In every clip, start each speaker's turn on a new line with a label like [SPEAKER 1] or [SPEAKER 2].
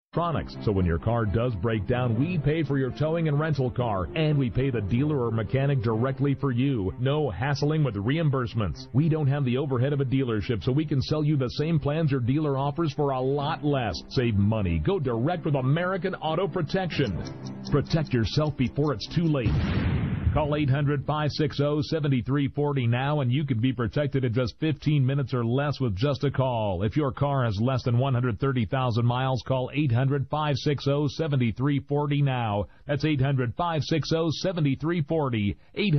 [SPEAKER 1] electronics. So when your car does break down, we pay for your towing and rental car, and we pay the dealer or mechanic directly for you. No hassling with reimbursements. We don't have the overhead of a dealership, so we can sell you the same plans your dealer offers for a lot less. Save money. Go direct with American Auto Protection. Protect yourself before it's too late. Call 800-560-7340 now, and you can be protected in just 15 minutes or less with just a call. If your car has less than 130,000 miles, call 800-560-7340 now. That's 800-560-7340.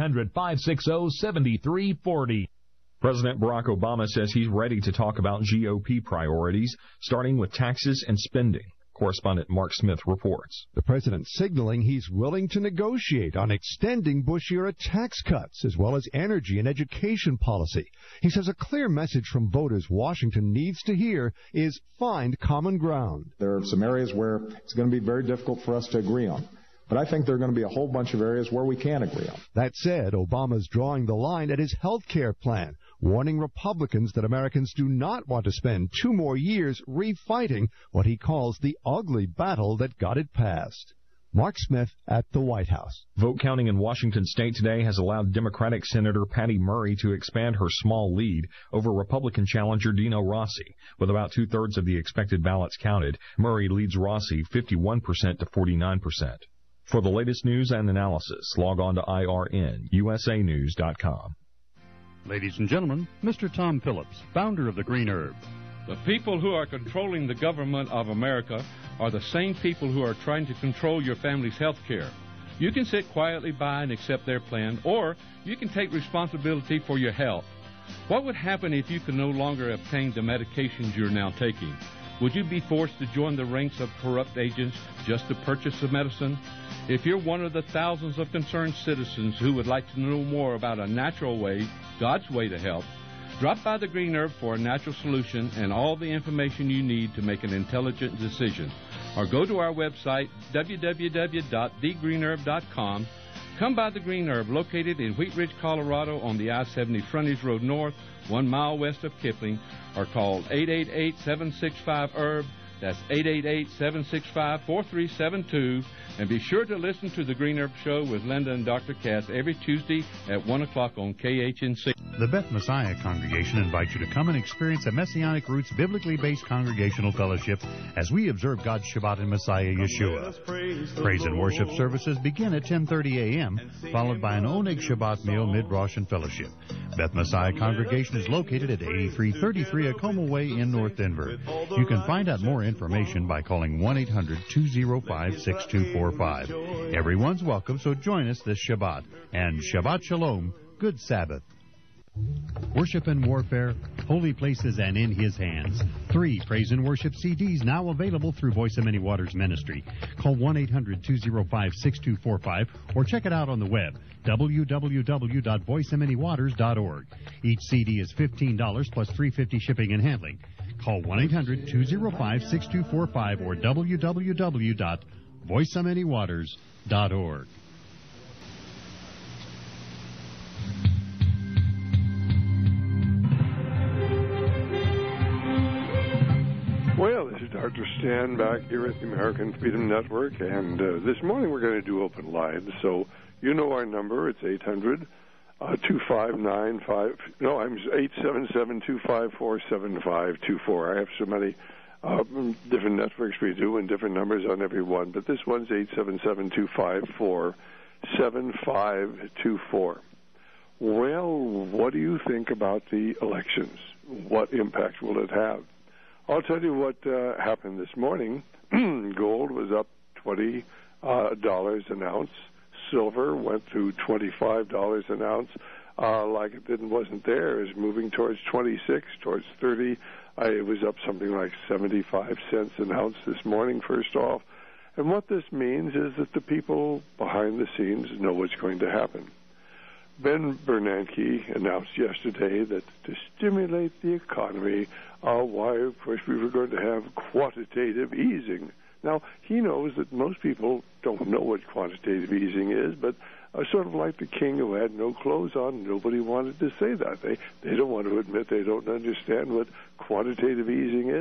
[SPEAKER 1] 800-560-7340.
[SPEAKER 2] President Barack Obama says he's ready to talk about GOP priorities, starting with taxes and spending. Correspondent Mark Smith reports.
[SPEAKER 3] The president signaling he's willing to negotiate on extending Bush-era tax cuts as well as energy and education policy. He says a clear message from voters Washington needs to hear is find common ground.
[SPEAKER 4] There are some areas where it's going to be very difficult for us to agree on. But I think there are going to be a whole bunch of areas where we can agree on.
[SPEAKER 3] That said, Obama's drawing the line at his health care plan, warning Republicans that Americans do not want to spend 2 more years refighting what he calls the ugly battle that got it passed. Mark Smith at the White House.
[SPEAKER 2] Vote counting in Washington state today has allowed Democratic Senator Patty Murray to expand her small lead over Republican challenger Dino Rossi. With about 2/3 of the expected ballots counted, Murray leads Rossi 51% to 49%. For the latest news and analysis, log on to irnusanews.com.
[SPEAKER 5] Ladies and gentlemen, Mr. Tom Phillips, founder of the Green Herb.
[SPEAKER 6] The people who are controlling the government of America are the same people who are trying to control your family's health care. You can sit quietly by and accept their plan, or you can take responsibility for your health. What would happen if you could no longer obtain the medications you're now taking? Would you be forced to join the ranks of corrupt agents just to purchase the medicine? If you're one of the thousands of concerned citizens who would like to know more about a natural way, God's way to health, drop by the Green Herb for a natural solution and all the information you need to make an intelligent decision. Or go to our website, www.thegreenherb.com. Come by the Green Herb, located in Wheat Ridge, Colorado on the I-70 Frontage Road North, 1 mile west of Kipling, or call 888-765-HERB. That's 888-765-4372. And be sure to listen to the Green Herb Show with Linda and Dr. Cass every Tuesday at 1 o'clock on KHNC.
[SPEAKER 5] The Beth Messiah Congregation invites you to come and experience a Messianic Roots biblically based congregational fellowship as we observe God's Shabbat in Messiah Yeshua. Praise and worship services begin at 10:30 a.m., followed by an Oneg Shabbat meal, mid-Rosh, and fellowship. Beth Messiah Congregation is located at 8333 Acoma Way in North Denver. You can find out more information by calling 1-800-205-6245. Everyone's welcome, so join us this Shabbat. And Shabbat Shalom, good Sabbath. Worship and Warfare, Holy Places and In His Hands. 3 praise and worship CDs now available through Voice of Many Waters Ministry. Call 1-800-205-6245 or check it out on the web, www.voiceofmanywaters.org. Each CD is $15 plus $3.50 shipping and handling. Call 1-800-205-6245 or www.voiceofmanywaters.org.
[SPEAKER 7] Well, this is Dr. Stan back here at the American Freedom Network, and this morning we're going to do open lines. So you know our number. It's 877-254-7524. I have so many different networks we do and different numbers on every one, but this one's 877-254-7524. Well, what do you think about the elections? What impact will it have? I'll tell you what happened this morning. Gold was up $20 an ounce. Silver went to $25 an ounce. Like it wasn't there. It was moving towards 26, towards 30. It was up something like 75 cents an ounce this morning, first off. And what this means is that the people behind the scenes know what's going to happen. Ben Bernanke announced yesterday that to stimulate the economy, why, of course, we were going to have quantitative easing. Now, he knows that most people don't know what quantitative easing is, but sort of like the king who had no clothes on, nobody wanted to say that. They don't want to admit they don't understand what quantitative easing is.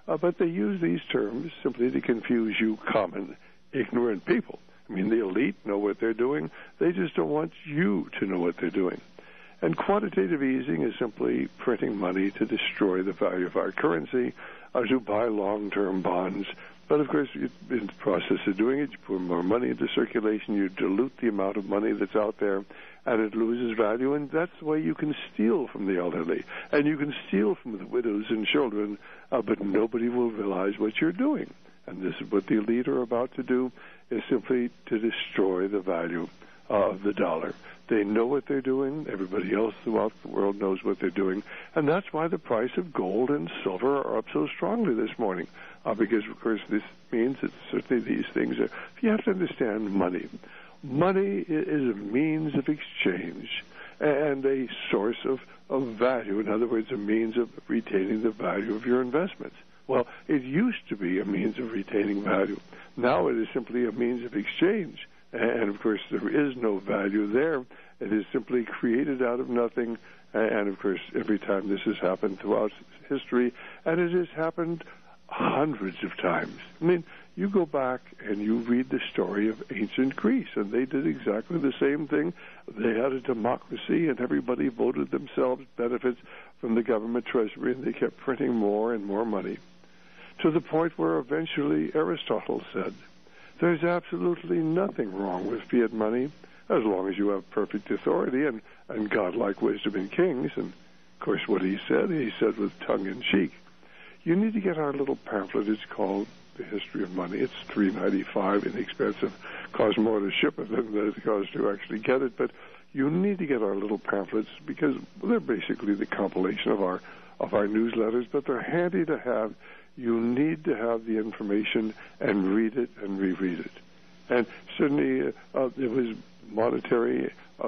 [SPEAKER 7] but they use these terms simply to confuse you common, ignorant people. I mean, the elite know what they're doing. They just don't want you to know what they're doing. And quantitative easing is simply printing money to destroy the value of our currency, or to buy long-term bonds. But, of course, in the process of doing it, you put more money into circulation, you dilute the amount of money that's out there, and it loses value. And that's the way you can steal from the elderly, and you can steal from the widows and children, but nobody will realize what you're doing. And this is what the elite are about to do, is simply to destroy the value of the dollar. They know what they're doing. Everybody else throughout the world knows what they're doing. And that's why the price of gold and silver are up so strongly this morning. Because, of course, this means that certainly these things are... You have to understand money. Money is a means of exchange and a source of value. In other words, a means of retaining the value of your investments. Well, it used to be a means of retaining value. Now it is simply a means of exchange. And, of course, there is no value there. It is simply created out of nothing. And, of course, every time this has happened throughout history, and it has happened hundreds of times. I mean, you go back and you read the story of ancient Greece, and they did exactly the same thing. They had a democracy, and everybody voted themselves benefits from the government treasury, and they kept printing more and more money, to the point where eventually Aristotle said, there's absolutely nothing wrong with fiat money as long as you have perfect authority and godlike wisdom in kings. And, of course, what he said with tongue-in-cheek, you need to get our little pamphlet. It's called The History of Money. It's $3.95, inexpensive. Costs more to ship it than it costs to actually get it. But you need to get our little pamphlets because they're basically the compilation of our newsletters, but they're handy to have. You need to have the information and read it and reread it. And certainly it was monetary,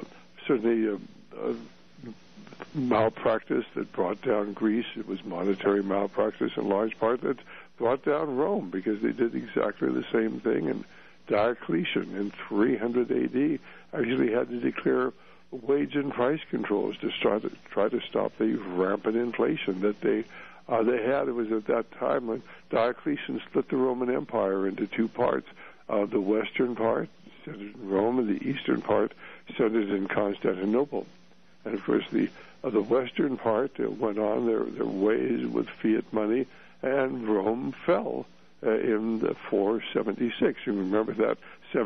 [SPEAKER 7] malpractice that brought down Greece. It was monetary malpractice in large part that brought down Rome, because they did exactly the same thing. And Diocletian in 300 A.D. actually had to declare wage and price controls to try to stop the rampant inflation that they had. It was at that time when Diocletian split the Roman Empire into two parts. The western part centered in Rome, and the eastern part centered in Constantinople. And, of course, the western part went on their ways with fiat money, and Rome fell in 476. You remember that,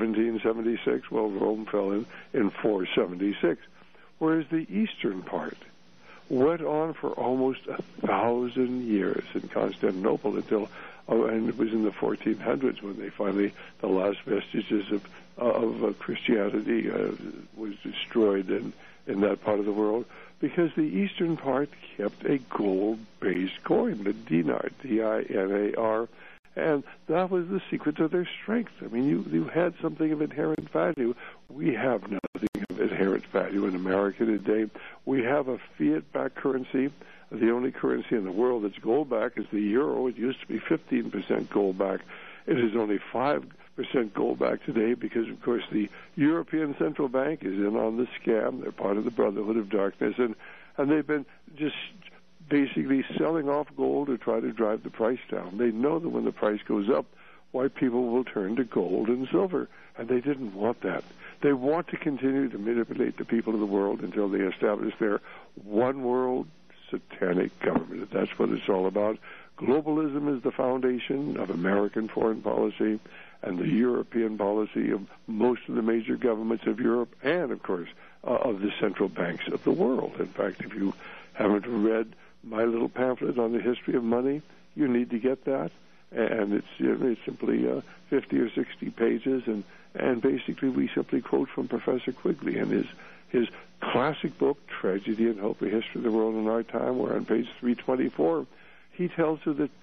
[SPEAKER 7] 1776? Well, Rome fell in 476. Whereas the eastern part went on for almost 1,000 years in Constantinople until, and it was in the 1400s when they finally, the last vestiges of Christianity was destroyed in that part of the world, because the eastern part kept a gold-based coin, the dinar, D-I-N-A-R, and that was the secret to their strength. I mean, you had something of inherent value. We have nothing of inherent value in America today. We have a fiat-backed currency. The only currency in the world that's gold-backed is the euro. It used to be 15% gold-backed. It is only 5% gold-backed today because, of course, the European Central Bank is in on the scam. They're part of the Brotherhood of Darkness, and they've been just basically selling off gold to try to drive the price down. They know that when the price goes up, white people will turn to gold and silver, and they didn't want that. They want to continue to manipulate the people of the world until they establish their one world satanic government. That's what it's all about. Globalism is the foundation of American foreign policy and the European policy of most of the major governments of Europe and, of course, of the central banks of the world. In fact, if you haven't read my little pamphlet on the history of money, you need to get that. And it's simply 50 or 60 pages, and basically we simply quote from Professor Quigley and his classic book, Tragedy and Hope, A History of the World in Our Time, where on page 324, he tells you that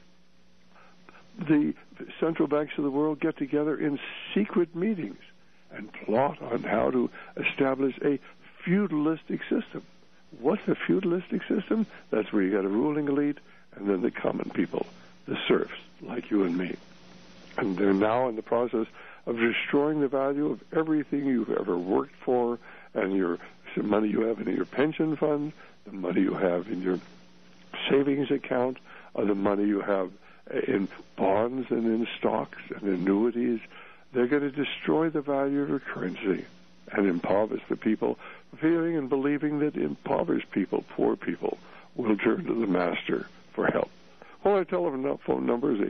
[SPEAKER 7] the central banks of the world get together in secret meetings and plot on how to establish a feudalistic system. What's a feudalistic system? That's where you got a ruling elite and then the common people, the serfs, like you and me. And they're now in the process of destroying the value of everything you've ever worked for, and your money you have in your pension fund, the money you have in your savings account, or the money you have in bonds and in stocks and annuities. They're going to destroy the value of your currency and impoverish the people, feeling and believing that impoverished people, poor people, will turn to the master for help. Well, our telephone number is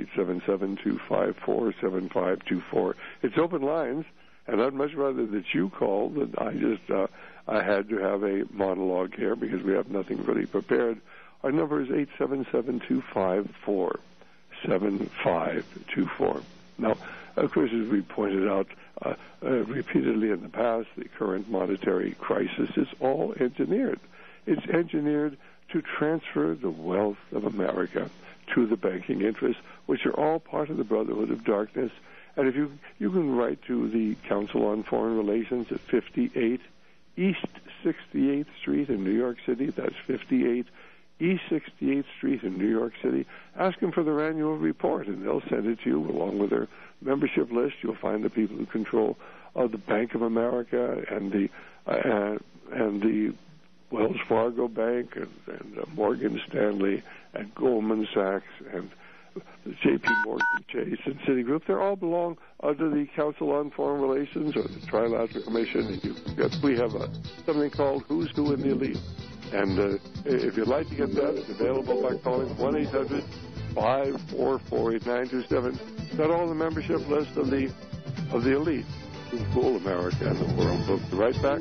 [SPEAKER 7] 877-254-7524. It's open lines, and I'd much rather that you call than I had to have a monologue here because we have nothing really prepared. Our number is 877-254-7524. Now, of course, as we pointed out repeatedly in the past, the current monetary crisis is all engineered. It's engineered to transfer the wealth of America to the banking interests, which are all part of the Brotherhood of Darkness. And if you can write to the Council on Foreign Relations at 58 East 68th Street in New York City. That's 58 East 68th Street in New York City. Ask them for their annual report, and they'll send it to you along with their membership list. You'll find the people who control the Bank of America and the Wells Fargo Bank and Morgan Stanley and Goldman Sachs and J.P. Morgan Chase and Citigroup. They all belong under the Council on Foreign Relations or the Trilateral Commission. We have something called Who's Who in the Elite. And if you'd like to get that, it's available by calling 1-800-544-8927. Got all the membership list of the elite who rule America and the world. We'll be right back.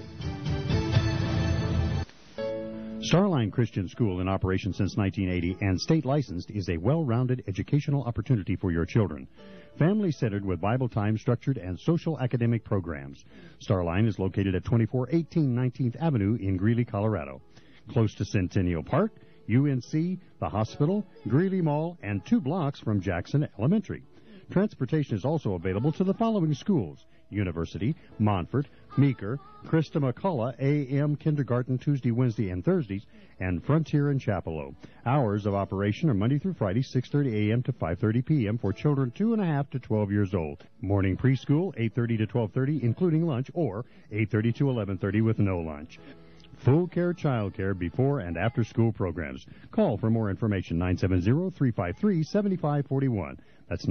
[SPEAKER 5] Starline Christian School, in operation since 1980 and state licensed, is a well-rounded educational opportunity for your children. Family-centered with Bible time, structured, and social academic programs. Starline is located at 2418 19th Avenue in Greeley, Colorado. Close to Centennial Park, UNC, the hospital, Greeley Mall, and 2 blocks from Jackson Elementary. Transportation is also available to the following schools: University, Montfort, Meeker, Christa McCullough, AM Kindergarten Tuesday, Wednesday, and Thursdays, and Frontier and Chapello. Hours of operation are Monday through Friday, 6:30 a.m. to 5:30 p.m. for children 2.5 to 12 years old. Morning preschool, 8:30 to 12:30, including lunch, or 8:30 to 11:30 with no lunch. Full care child care before and after school programs. Call for more information, 970-353-7541. That's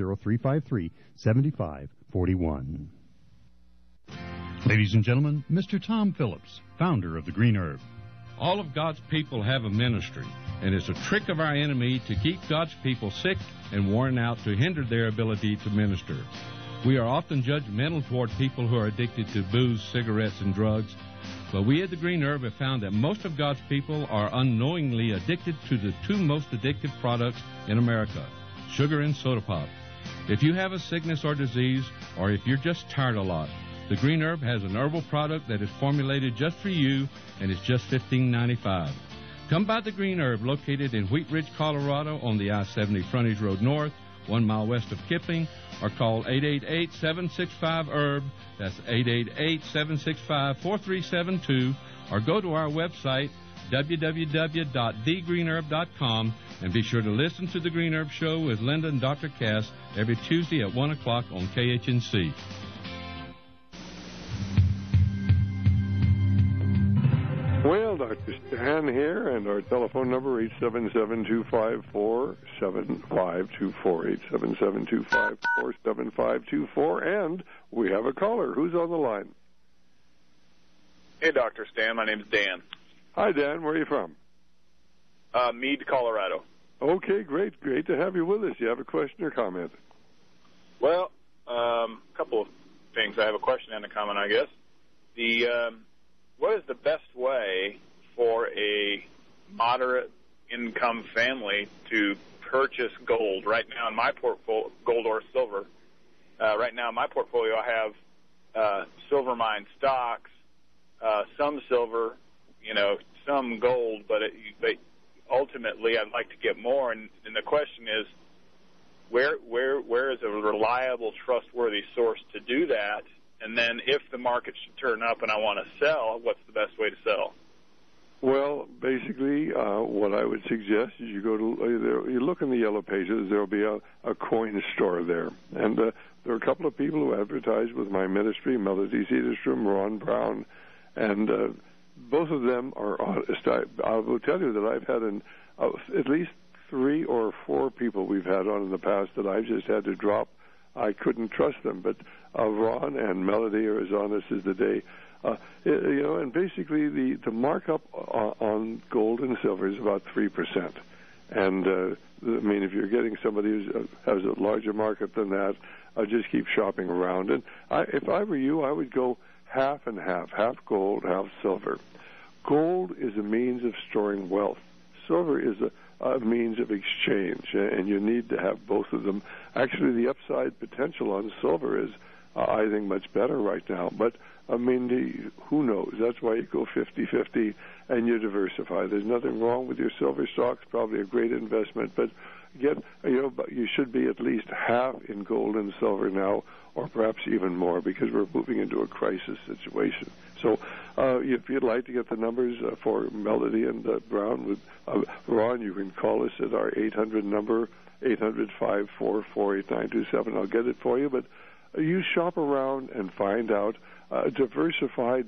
[SPEAKER 5] 970-353-7541. Ladies and gentlemen, Mr. Tom Phillips, founder of the Green Herb.
[SPEAKER 6] All of God's people have a ministry, and it's a trick of our enemy to keep God's people sick and worn out to hinder their ability to minister. We are often judgmental toward people who are addicted to booze, cigarettes, and drugs, but we at the Green Herb have found that most of God's people are unknowingly addicted to the 2 most addictive products in America, sugar and soda pop. If you have a sickness or disease, or if you're just tired a lot, the Green Herb has an herbal product that is formulated just for you, and it's just $15.95. Come by the Green Herb, located in Wheat Ridge, Colorado, on the I-70 Frontage Road North, 1 mile west of Kipling, or call 888-765-HERB. That's 888-765-4372, or go to our website, www.thegreenherb.com, and be sure to listen to The Green Herb Show with Linda and Dr. Cass every Tuesday at 1 o'clock on KHNC.
[SPEAKER 7] Well, Dr. Stan here, and our telephone number, 877-254-7524, 877-254-7524, and we have a caller. Who's on the line?
[SPEAKER 8] Hey, Dr. Stan. My name's Dan.
[SPEAKER 7] Hi, Dan. Where are you from?
[SPEAKER 8] Meade, Colorado.
[SPEAKER 7] Okay, great. Great to have you with us. You have a question or comment?
[SPEAKER 8] Well, a couple of things. I have a question and a comment, I guess. What is the best way for a moderate income family to purchase gold? Right now in my portfolio, gold or silver, right now in my portfolio I have silver mine stocks, some silver, some gold, but ultimately I'd like to get more. And the question is, where is a reliable, trustworthy source to do that? And then if the market should turn up and I want to sell, what's the best way to sell?
[SPEAKER 7] Well, basically, what I would suggest is you go to, you look in the Yellow Pages, there will be a coin store there. And there are a couple of people who advertise with my ministry, Melody Cederstrom, Ron Brown, and both of them are honest. I will tell you that I've had at least 3 or 4 people we've had on in the past that I've just had to drop. I couldn't trust them, but Ron and Melody are as honest as the day. And basically the markup on gold and silver is about 3%. And if you're getting somebody who has a larger markup than that, just keep shopping around. And if I were you, I would go half and half gold, half silver. Gold is a means of storing wealth. Silver is a means of exchange, and you need to have both of them. Actually, the upside potential on silver is, I think, much better right now. But, who knows? That's why you go 50-50 and you diversify. There's nothing wrong with your silver stocks, probably a great investment, but but you should be at least half in gold and silver now, or perhaps even more, because we're moving into a crisis situation. So if you'd like to get the numbers for Melody and Brown with Ron, you can call us at our 800 number, 800-544-8927. I'll get it for you, but you shop around and find out. Diversify.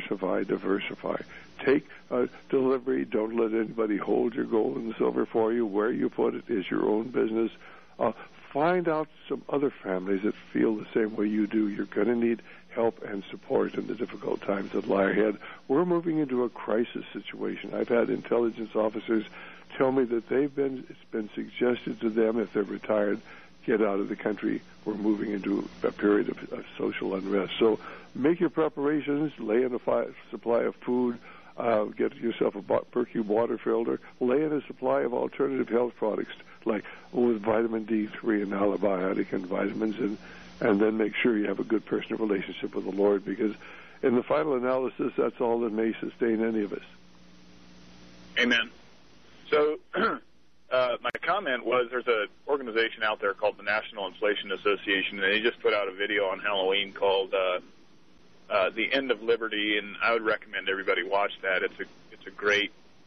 [SPEAKER 7] Take delivery. Don't let anybody hold your gold and silver for you. Where you put it is your own business. Find out some other families that feel the same way you do. You're going to need help and support in the difficult times that lie ahead. We're moving into a crisis situation. I've had intelligence officers tell me that it's been suggested to them, if they're retired, get out of the country. We're moving into a period of social unrest. So make your preparations, lay in a supply of food, get yourself a Berkey water filter, lay in a supply of alternative health products like with vitamin D3 and allibiotic and vitamins, and then make sure you have a good personal relationship with the Lord, because in the final analysis, that's all that may sustain any of us.
[SPEAKER 8] Amen. So my comment was, there's an organization out there called the National Inflation Association, and they just put out a video on Halloween called The End of Liberty, and I would recommend everybody watch that. It's a great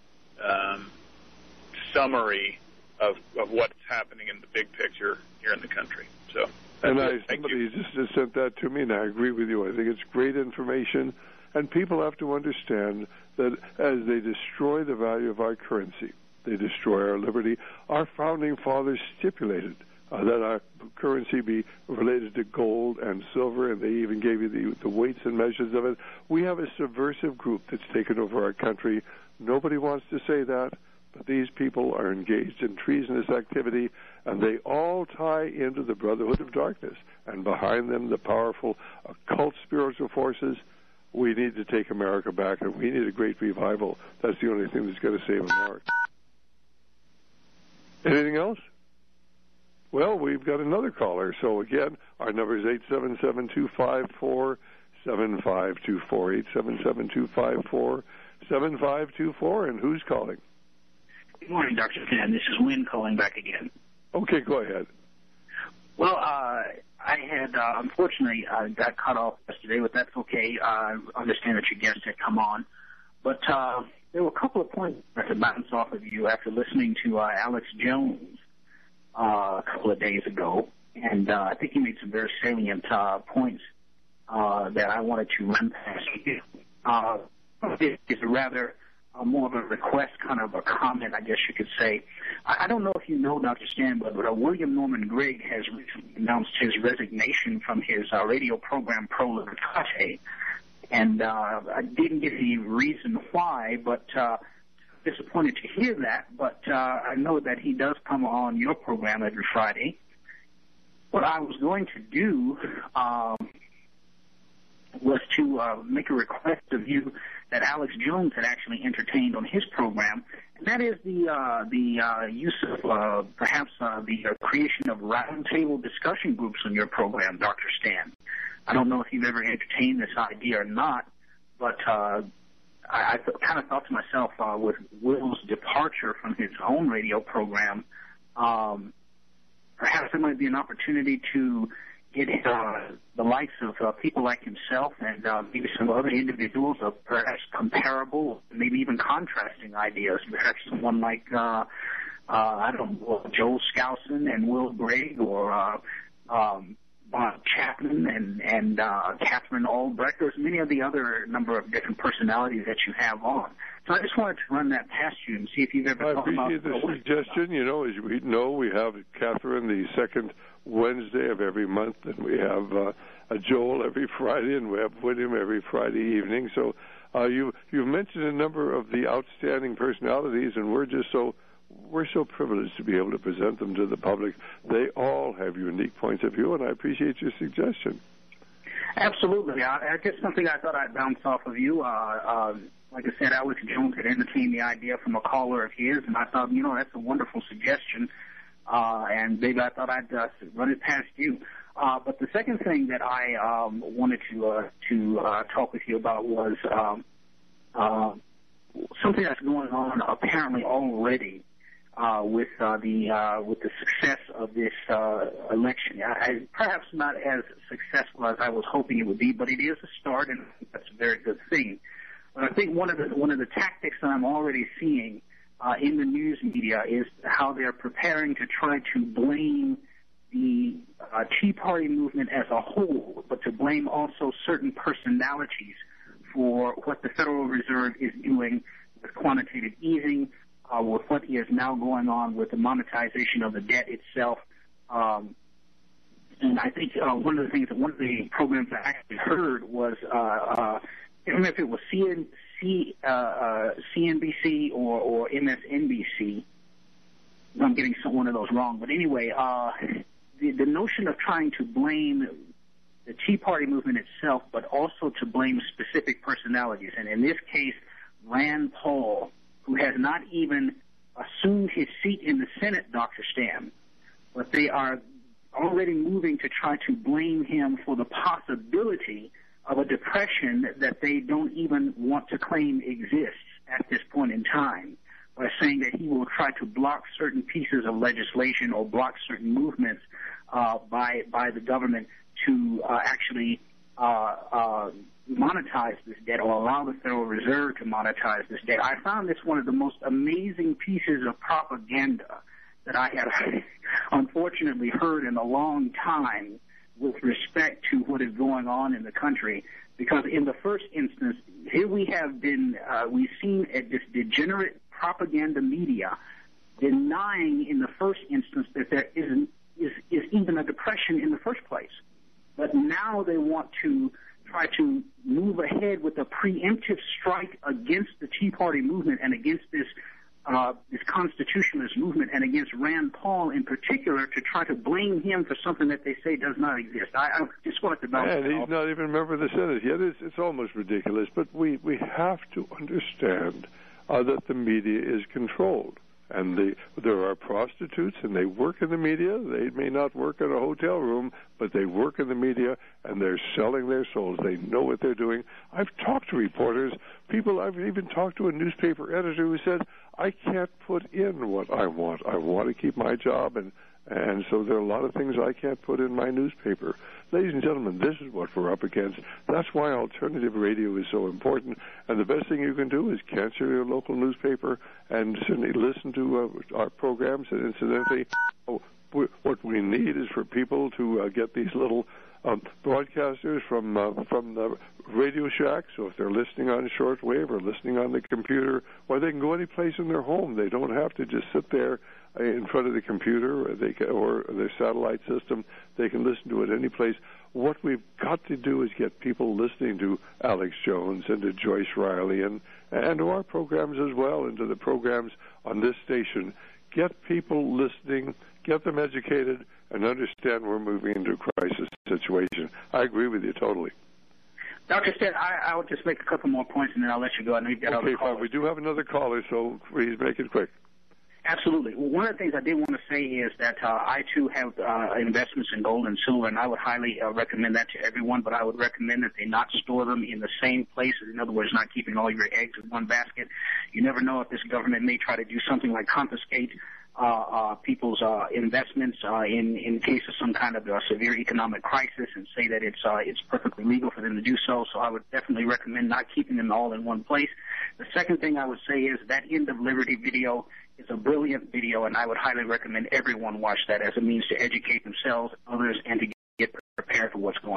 [SPEAKER 8] summary of what's happening in the big picture here in the country. So,
[SPEAKER 7] somebody just sent that to me, and I agree with you. I think it's great information, and people have to understand that as they destroy the value of our currency, they destroy our liberty. Our founding fathers stipulated that our currency be related to gold and silver, and they even gave you the weights and measures of it. We have a subversive group that's taken over our country. Nobody wants to say that, but these people are engaged in treasonous activity, and they all tie into the Brotherhood of Darkness, and behind them the powerful occult spiritual forces. We need to take America back, and we need a great revival. That's the only thing that's going to save America. Anything else? Well, we've got another caller. So, again, our number is 877-254-7524, 877-254-7524. And who's calling?
[SPEAKER 9] Good morning, Dr. Stan. This is Wynn calling back again.
[SPEAKER 7] Okay, go ahead.
[SPEAKER 9] Well, I had, unfortunately, got cut off yesterday, but that's okay. I understand that your guest had come on. But there were a couple of points to bounce off of you after listening to Alex Jones a couple of days ago. And I think he made some very salient points that I wanted to run past you. It's a rather more of a request, kind of a comment, I guess you could say. I don't know if you know, Dr. Stan, but William Norman Grigg has recently announced his resignation from his radio program Pro Libertate. And I didn't get any reason why, but disappointed to hear that. But I know that he does come on your program every Friday. What I was going to do was to make a request of you that Alex Jones had actually entertained on his program, and that is the use of perhaps the creation of roundtable discussion groups on your program, Dr. Stan. I don't know if you've ever entertained this idea or not, but I kind of thought to myself, with Will's departure from his own radio program, perhaps there might be an opportunity to get the likes of people like himself and maybe some other individuals of perhaps comparable, maybe even contrasting ideas. Perhaps someone like, I don't know, Joel Skousen and Will Grigg, or Bob Chapman and Catherine Albrecht. There's many of the other number of different personalities that you have on. So I just wanted to run that past you and see if you've ever thought about...
[SPEAKER 7] I appreciate the suggestion. You know, as we know, we have Catherine the second Wednesday of every month, and we have Joel every Friday, and we have William every Friday evening. So you've mentioned a number of the outstanding personalities, and we're so privileged to be able to present them to the public. They all have unique points of view, and I appreciate your suggestion.
[SPEAKER 9] Absolutely. I guess something I thought I'd bounce off of you. Like I said, Alex Jones had entertained the idea from a caller of his, and I thought, you know, that's a wonderful suggestion. And maybe I thought I'd run it past you. But the second thing that I wanted to talk with you about was something that's going on apparently already with the success of this election. Perhaps not as successful as I was hoping it would be, but it is a start, and that's a very good thing. But I think one of the tactics that I'm already seeing in the news media is how they're preparing to try to blame the Tea Party movement as a whole, but to blame also certain personalities for what the Federal Reserve is doing with quantitative easing, with what is now going on with the monetization of the debt itself. And I think one of the programs I actually heard was, I don't know if it was CNBC or MSNBC. I'm getting one of those wrong. But anyway, the notion of trying to blame the Tea Party movement itself, but also to blame specific personalities. And in this case, Rand Paul, who has not even assumed his seat in the Senate, Dr. Stam, but they are already moving to try to blame him for the possibility of a depression that they don't even want to claim exists at this point in time, by saying that he will try to block certain pieces of legislation or block certain movements by the government to actually monetize this debt, or allow the Federal Reserve to monetize this debt. I found this one of the most amazing pieces of propaganda that I had unfortunately heard in a long time with respect to what is going on in the country. Because in the first instance, here we have been, we've seen this degenerate propaganda media denying in the first instance that there is even a depression in the first place. But now they want to try to move ahead with a preemptive strike against the Tea Party movement and against this constitutionalist movement, and against Rand Paul in particular, to try to blame him for something that they say does not exist. I just wanted to bounce.
[SPEAKER 7] And he's not even a member of the Senate yet. It's almost ridiculous. But we have to understand that the media is controlled. And there are prostitutes, and they work in the media. They may not work in a hotel room, but they work in the media, and they're selling their souls. They know what they're doing. I've talked to reporters, I've even talked to a newspaper editor who said, I can't put in what I want. I want to keep my job, and so there are a lot of things I can't put in my newspaper. Ladies and gentlemen, this is what we're up against. That's why alternative radio is so important. And the best thing you can do is cancel your local newspaper and certainly listen to our programs. And incidentally, what we need is for people to get these little broadcasters from the Radio Shack. So if they're listening on shortwave or listening on the computer, or they can go any place in their home. They don't have to just sit there in front of the computer or their satellite system. They can listen to it any place. What we've got to do is get people listening to Alex Jones and to Joyce Riley and to our programs as well, and to the programs on this station. Get people listening, get them educated, and understand we're moving into a crisis situation. I agree with you totally.
[SPEAKER 9] Dr. Stead, I will just make a couple more points, and then I'll let you go. I know you've got other callers.
[SPEAKER 7] Okay, fine. We do have another caller, so please make it quick.
[SPEAKER 9] Absolutely. Well, one of the things I did want to say is that I, too, have investments in gold and silver, and I would highly recommend that to everyone, but I would recommend that they not store them in the same place. In other words, not keeping all your eggs in one basket. You never know if this government may try to do something like confiscate people's investments in case of some kind of severe economic crisis, and say that it's perfectly legal for them to do so. So I would definitely recommend not keeping them all in one place. The second thing I would say is that End of Liberty video is a brilliant video, and I would highly recommend everyone watch that as a means to educate themselves, others, and to get prepared for what's going on.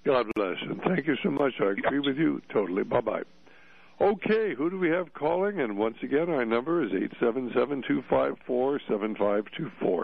[SPEAKER 7] God bless, and thank you so much. I agree with you totally. Bye-bye. Okay, who do we have calling? And once again, our number is 877-254-7524.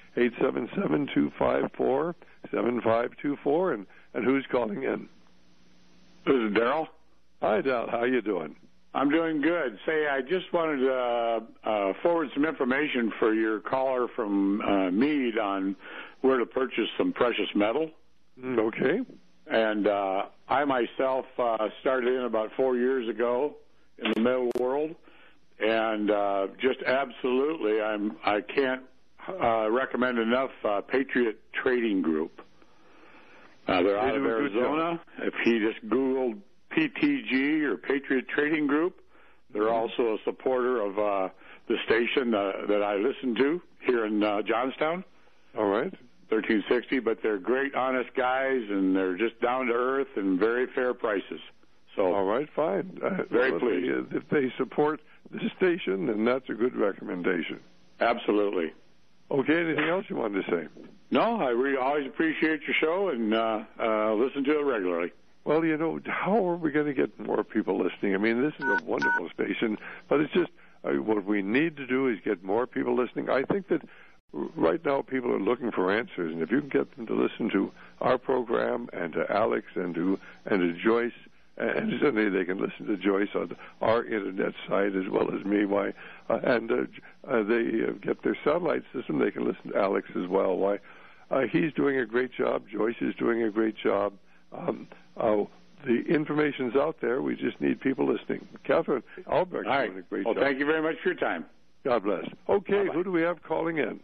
[SPEAKER 7] 877-254-7524. And who's calling in?
[SPEAKER 10] This is Darrell.
[SPEAKER 7] Hi, Darrell. How you doing?
[SPEAKER 10] I'm doing good. Say, I just wanted to forward some information for your caller from Meade on where to purchase some precious metal.
[SPEAKER 7] Okay.
[SPEAKER 10] And I myself started in about 4 years ago in the metal world, and just absolutely, I can't recommend enough Patriot Trading Group. They're out of Arizona. If he just Googled PTG or Patriot Trading Group, they're also a supporter of the station that I listen to here in Johnstown.
[SPEAKER 7] All right.
[SPEAKER 10] 1360, but they're great, honest guys, and they're just down to earth and very fair prices. So,
[SPEAKER 7] all right, fine.
[SPEAKER 10] Very pleased.
[SPEAKER 7] If they support the station, then that's a good recommendation.
[SPEAKER 10] Absolutely.
[SPEAKER 7] Okay, anything else you wanted to say?
[SPEAKER 10] No, I really always appreciate your show and listen to it regularly.
[SPEAKER 7] Well, you know, how are we going to get more people listening? I mean, this is a wonderful station, but it's just what we need to do is get more people listening. I think that right now people are looking for answers, and if you can get them to listen to our program and to Alex and to Joyce, and certainly they can listen to Joyce on our internet site as well as me. They get their satellite system. They can listen to Alex as well. He's doing a great job. Joyce is doing a great job. The information's out there. We just need people listening. Catherine Albrecht's doing a great job.
[SPEAKER 10] Well, thank you very much for your time.
[SPEAKER 7] God bless. Okay,
[SPEAKER 10] Bye-bye.
[SPEAKER 7] Who do we have calling in?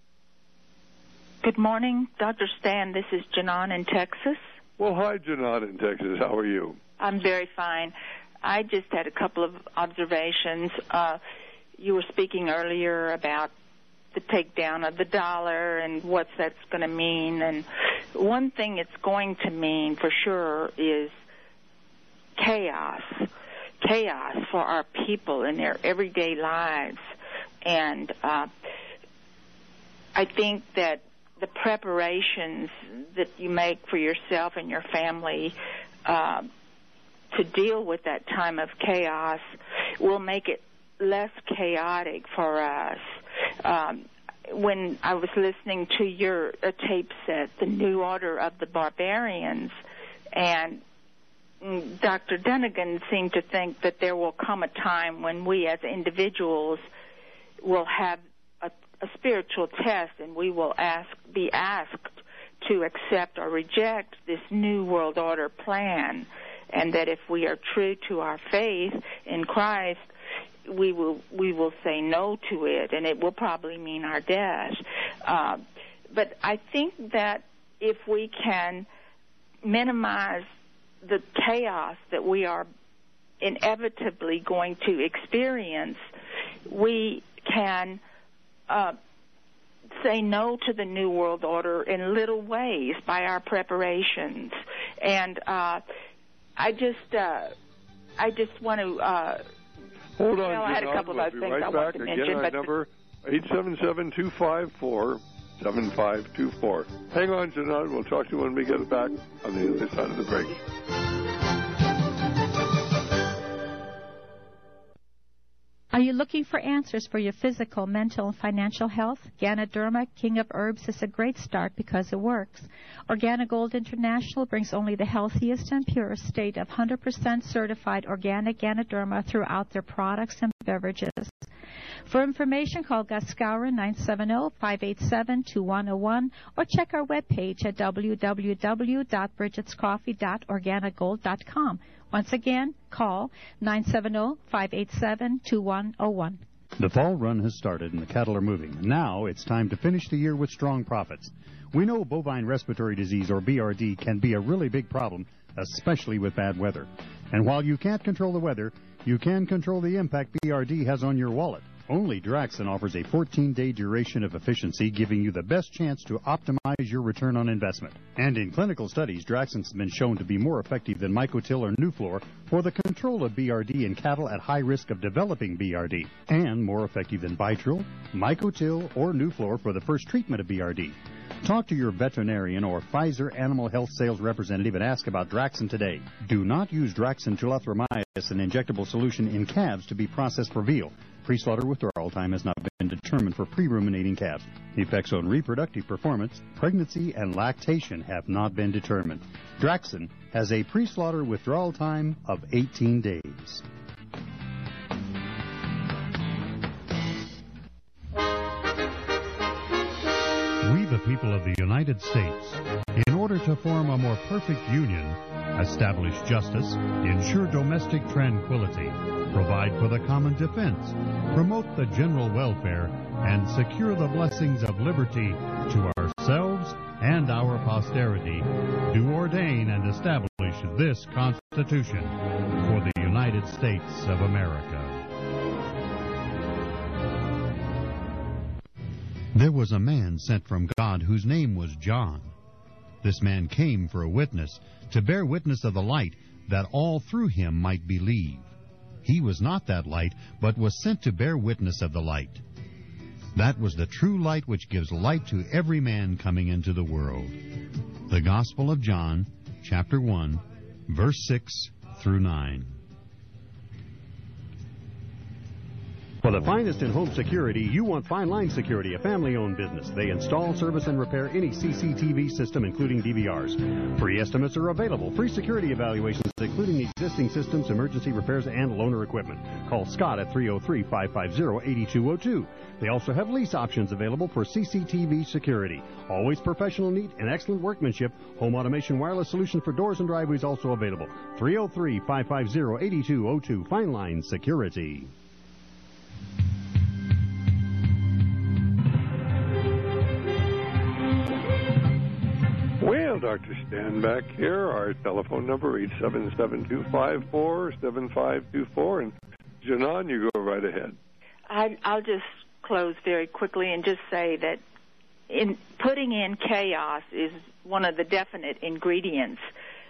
[SPEAKER 11] Good morning, Dr. Stan. This is Janan in Texas.
[SPEAKER 7] Well, hi, Janan in Texas. How are you?
[SPEAKER 11] I'm very fine. I just had a couple of observations. You were speaking earlier about the takedown of the dollar and what that's going to mean. And one thing it's going to mean for sure is chaos for our people in their everyday lives. And I think that the preparations that you make for yourself and your family to deal with that time of chaos will make it less chaotic for us. When I was listening to your tape set, The New Order of the Barbarians, and Dr. Dunnigan seemed to think that there will come a time when we as individuals will have a spiritual test, and we will be asked to accept or reject this New World Order plan, and that if we are true to our faith in Christ, we will say no to it, and it will probably mean our death. But I think that if we can minimize the chaos that we are inevitably going to experience, we can say no to the New World Order in little ways by our preparations. And I just want to...
[SPEAKER 7] Hold on,
[SPEAKER 11] well, I had a couple of other things I wanted to mention.
[SPEAKER 7] Again, our number, 877-254-7524. Hang on, Janan. We'll talk to you when we get back on the other side of the break.
[SPEAKER 12] Are you looking for answers for your physical, mental, and financial health? Ganoderma, King of Herbs, is a great start because it works. OrganiGold International brings only the healthiest and purest state of 100% certified organic Ganoderma throughout their products and beverages. For information, call Gus Scourin 970-587-2101 or check our webpage at www.bridgetscoffee.organigold.com. Once again, call 970-587-2101.
[SPEAKER 5] The fall run has started and the cattle are moving. Now it's time to finish the year with strong profits. We know bovine respiratory disease, or BRD, can be a really big problem, especially with bad weather. And while you can't control the weather, you can control the impact BRD has on your wallet. Only Draxxin offers a 14-day duration of efficiency, giving you the best chance to optimize your return on investment. And in clinical studies, Draxxin's been shown to be more effective than Mycotil or Nuflor for the control of BRD in cattle at high risk of developing BRD, and more effective than Bitril, Mycotil, or Nuflor for the first treatment of BRD. Talk to your veterinarian or Pfizer Animal Health Sales Representative and ask about Draxxin today. Do not use Draxxin tulathromycin, an injectable solution in calves to be processed for veal. Pre-slaughter withdrawal time has not been determined for pre-ruminating calves. Effects on reproductive performance, pregnancy, and lactation have not been determined. Draxxin has a pre-slaughter withdrawal time of 18 days. We, the people of the United States, in order to form a more perfect union, establish justice, ensure domestic tranquility, provide for the common defense, promote the general welfare, and secure the blessings of liberty to ourselves and our posterity, do ordain and establish this Constitution for the United States of America. There was a man sent from God whose name was John. This man came for a witness, to bear witness of the light, that all through him might believe. He was not that light, but was sent to bear witness of the light. That was the true light which gives light to every man coming into the world. The Gospel of John, chapter 1, verse 6 through 9.
[SPEAKER 13] For the finest in home security, you want Fine Line Security, a family-owned business. They install, service, and repair any CCTV system, including DVRs. Free estimates are available. Free security evaluations, including existing systems, emergency repairs, and loaner equipment. Call Scott at 303-550-8202. They also have lease options available for CCTV security. Always professional, neat, and excellent workmanship. Home automation wireless solution for doors and driveways also available. 303-550-8202. Fine Line Security.
[SPEAKER 7] Well, Dr. Stanback here. Our telephone number, 877-254-7524. And, Janan, you go right ahead.
[SPEAKER 11] I'll just close very quickly and just say that in putting in chaos is one of the definite ingredients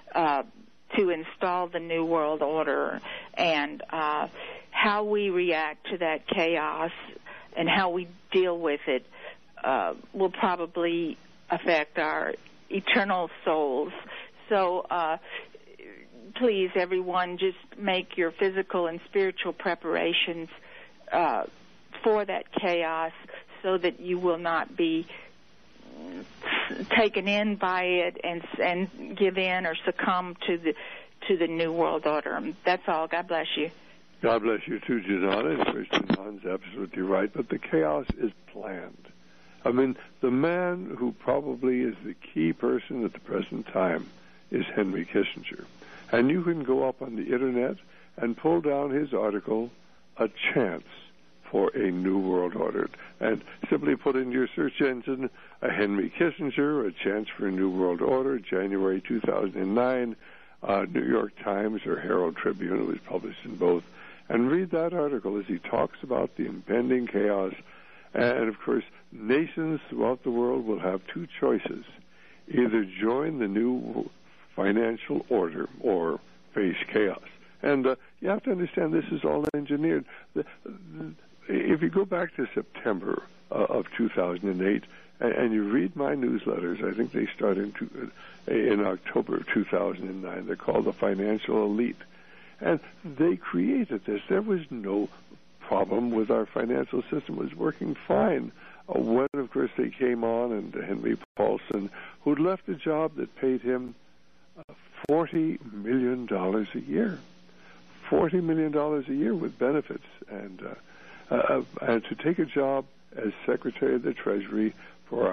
[SPEAKER 11] to install the New World Order. And how we react to that chaos and how we deal with it will probably affect our eternal souls. So please, everyone, just make your physical and spiritual preparations for that chaos so that you will not be taken in by it and give in or succumb to the New World Order. That's all. God bless you.
[SPEAKER 7] God bless you too, Janana. Janana's absolutely right, but the chaos is planned. I mean, the man who probably is the key person at the present time is Henry Kissinger. And you can go up on the Internet and pull down his article, A Chance for a New World Order, and simply put in your search engine, Henry Kissinger, A Chance for a New World Order, January 2009, New York Times or Herald Tribune. It was published in both. And read that article as he talks about the impending chaos. And, of course, nations throughout the world will have two choices. Either join the new financial order or face chaos. And you have to understand this is all engineered. If you go back to September of 2008 and you read my newsletters, I think they start in October of 2009. They're called the Financial Elite. And they created this. There was no problem with our financial system. It was working fine. When, of course, they came on, and Henry Paulson, who'd left a job that paid him $40 million a year. $40 million a year with benefits. And to take a job as Secretary of the Treasury for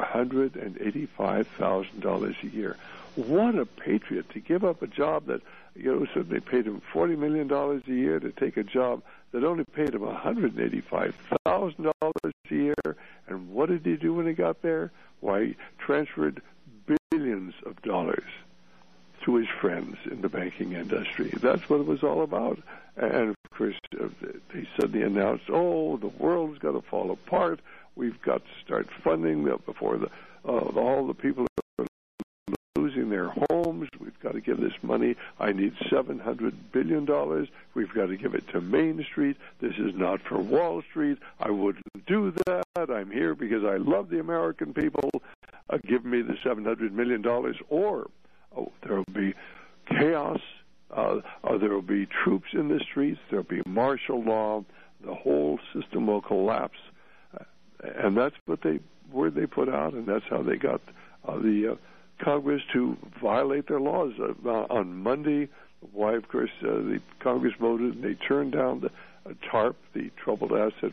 [SPEAKER 7] $185,000 a year. What a patriot to give up a job that, so they paid him $40 million a year to take a job that only paid him $185,000 a year. And what did he do when he got there? Why, he transferred billions of dollars to his friends in the banking industry. That's what it was all about. And, of course, they suddenly announced, the world's got to fall apart. We've got to start funding before all the people are losing their homes. We've got to give this money. I need $700 billion. We've got to give it to Main Street. This is not for Wall Street. I wouldn't do that. I'm here because I love the American people. give me the $700 million, or there will be chaos, or there will be troops in the streets, there will be martial law, the whole system will collapse. And that's what word they put out, and that's how they got the Congress to violate their laws. On Monday, why, of course, the Congress voted and they turned down the TARP, the Troubled Asset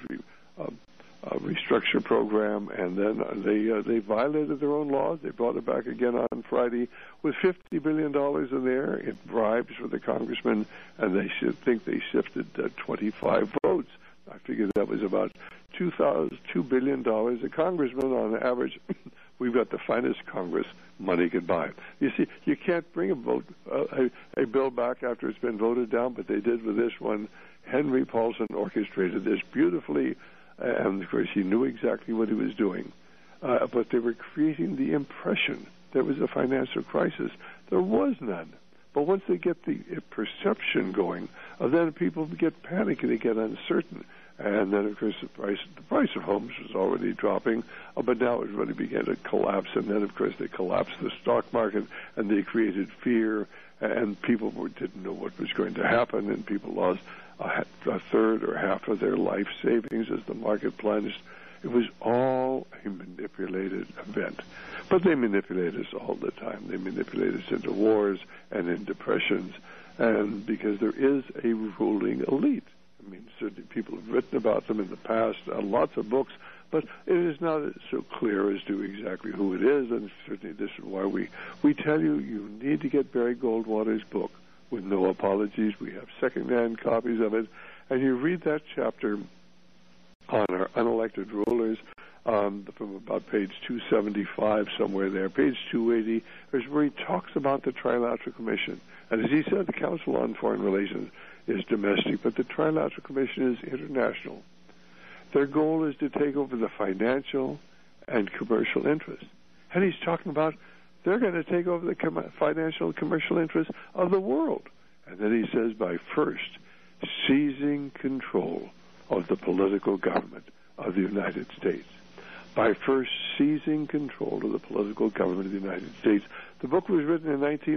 [SPEAKER 7] Restructure Program, and then they violated their own laws. They brought it back again on Friday with $50 billion in there in bribes for the congressmen, and they think they shifted 25 votes. I figured that was about $2 billion a congressman on average. We've got the finest Congress money could buy. You see, you can't bring a bill back after it's been voted down, but they did with this one. Henry Paulson orchestrated this beautifully, and of course he knew exactly what he was doing. But they were creating the impression there was a financial crisis. There was none. But once they get the perception going, then people get panicky, they get uncertain. And then, of course, the price of homes was already dropping, but now it really began to collapse. And then, of course, they collapsed the stock market, and they created fear, and people didn't know what was going to happen, and people lost a third or half of their life savings as the market plunged. It was all a manipulated event. But they manipulate us all the time. They manipulate us into wars and in depressions, and because there is a ruling elite. I mean, certainly people have written about them in the past, lots of books, but it is not so clear as to exactly who it is, and certainly this is why we tell you need to get Barry Goldwater's book, With No Apologies. We have second-hand copies of it, and you read that chapter on our unelected rulers from about page 275, somewhere there, page 280, there's where he talks about the Trilateral Commission. And as he said, the Council on Foreign Relations is domestic, but the Trilateral Commission is international. Their goal is to take over the financial and commercial interests. And he's talking about they're going to take over the financial and commercial interests of the world. And then he says, by first seizing control of the political government of the United States. By first seizing control of the political government of the United States. The book was written in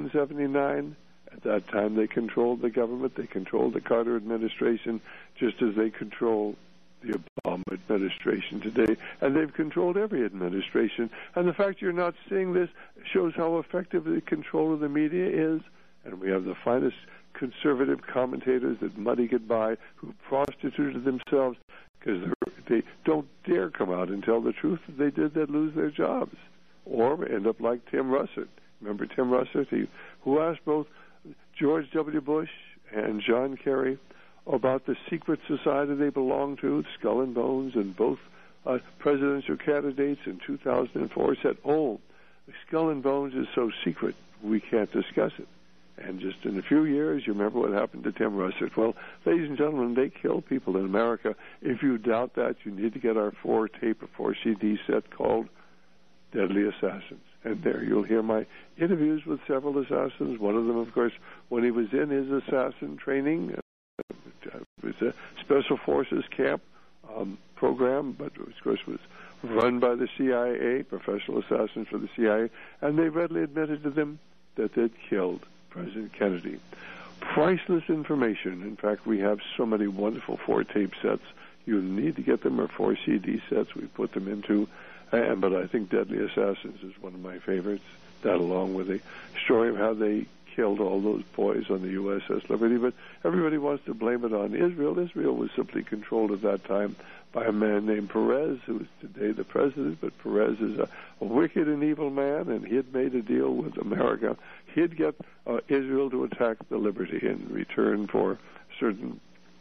[SPEAKER 7] 1979. At that time, they controlled the government. They controlled the Carter administration, just as they control the Obama administration today. And they've controlled every administration. And the fact you're not seeing this shows how effective the control of the media is. And we have the finest conservative commentators that money could buy who prostituted themselves because they don't dare come out and tell the truth. If they did, they'd lose their jobs or end up like Tim Russert. Remember Tim Russert, who asked both George W. Bush and John Kerry about the secret society they belonged to, Skull and Bones, and both presidential candidates in 2004 said, the Skull and Bones is so secret, we can't discuss it. And just in a few years, you remember what happened to Tim Russert. Well, ladies and gentlemen, they kill people in America. If you doubt that, you need to get our 4-tape or 4-CD set called Deadly Assassins. And there you'll hear my interviews with several assassins. One of them, of course, when he was in his assassin training, it was a Special Forces camp program, but of course was run by the CIA, professional assassins for the CIA, and they readily admitted to them that they'd killed President Kennedy. Priceless information. In fact, we have so many wonderful 4-tape sets. You need to get them, or 4-CD sets. We put them into. But I think Deadly Assassins is one of my favorites. That, along with the story of how they killed all those boys on the USS Liberty. But everybody wants to blame it on Israel. Israel was simply controlled at that time by a man named Perez, who is today the president. But Perez is a wicked and evil man, and he had made a deal with America. He'd get Israel to attack the Liberty in return for certain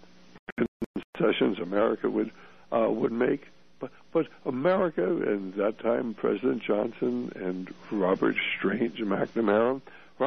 [SPEAKER 7] concessions America would make. But America, and that time President Johnson and Robert Strange McNamara,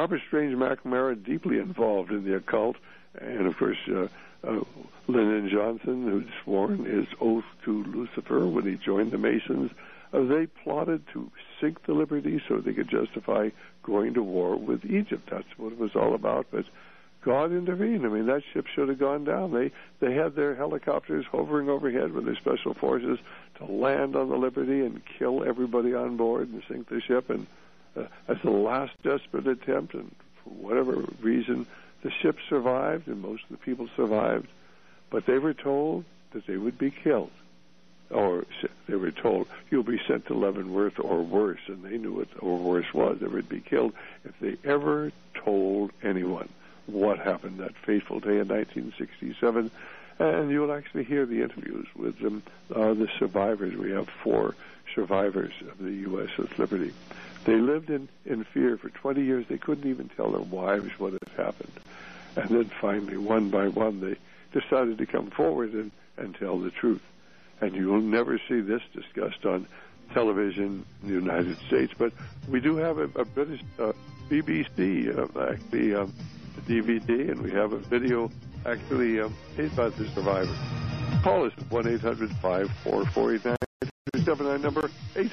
[SPEAKER 7] deeply involved in the occult, and of course Lyndon Johnson, who'd sworn his oath to Lucifer when he joined the Masons, they plotted to sink the Liberty so they could justify going to war with Egypt. That's what it was all about. But of God intervened. I mean, that ship should have gone down. They had their helicopters hovering overhead with their special forces to land on the Liberty and kill everybody on board and sink the ship. And as a last desperate attempt, and for whatever reason, the ship survived and most of the people survived. But they were told that they would be killed. Or they were told, you'll be sent to Leavenworth or worse. And they knew what or worse was. They would be killed if they ever told anyone what happened that fateful day in 1967. And you'll actually hear the interviews with them, the survivors. We have 4 survivors of the USS Liberty. They lived in fear for 20 years. They couldn't even tell their wives what had happened. And then finally, one by one, they decided to come forward and tell the truth. And you will never see this discussed on television in the United States. But we do have a British BBC, actually, DVD, and we have a video actually made by the survivors. Call us at 1-800-544-8927. Number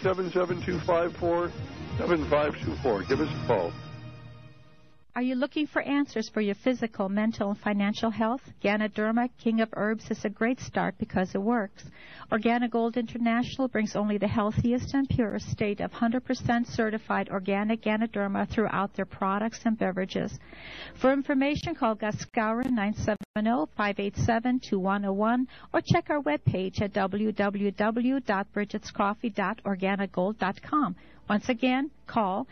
[SPEAKER 7] 877-254-7524. Give us a call.
[SPEAKER 12] Are you looking for answers for your physical, mental, and financial health? Ganoderma, King of Herbs, is a great start because it works. OrganiGold International brings only the healthiest and purest state of 100% certified organic Ganoderma throughout their products and beverages. For information, call Gus Scourin 970-587-2101 or check our webpage at www.bridgetscoffee.organigold.com. Once again, call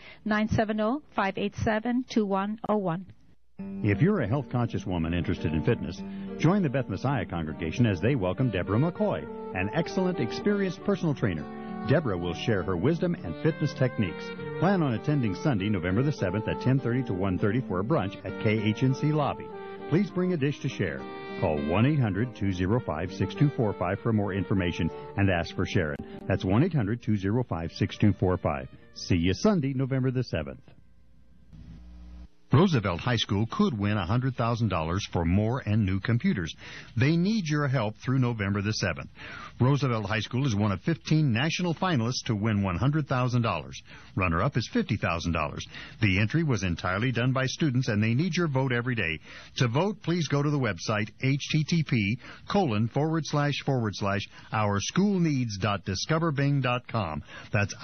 [SPEAKER 12] 970-587-2101.
[SPEAKER 13] If you're a health-conscious woman interested in fitness, join the Beth Messiah congregation as they welcome Deborah McCoy, an excellent, experienced personal trainer. Deborah will share her wisdom and fitness techniques. Plan on attending Sunday, November the 7th at 10:30 to 1:30 for a brunch at KHNC Lobby. Please bring a dish to share. Call 1-800-205-6245 for more information and ask for Sharon. That's 1-800-205-6245. See you Sunday, November the 7th. Roosevelt High School could win $100,000 for more and new computers. They need your help through November the 7th. Roosevelt High School is one of 15 national finalists to win $100,000. Runner-up is $50,000. The entry was entirely done by students, and they need your vote every day. To vote, please go to the website http://ourschoolneeds.discoverbing.com. That's